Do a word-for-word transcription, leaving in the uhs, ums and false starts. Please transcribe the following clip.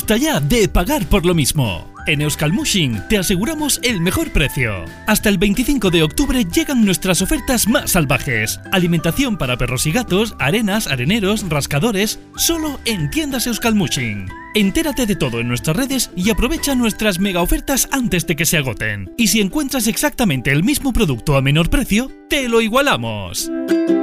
Basta ya de pagar por lo mismo. En Euskalmushing te aseguramos el mejor precio. Hasta el veinticinco de octubre llegan nuestras ofertas más salvajes. Alimentación para perros y gatos, arenas, areneros, rascadores, solo en tiendas Euskalmushing. Entérate de todo en nuestras redes y aprovecha nuestras mega ofertas antes de que se agoten. Y si encuentras exactamente el mismo producto a menor precio, ¡te lo igualamos!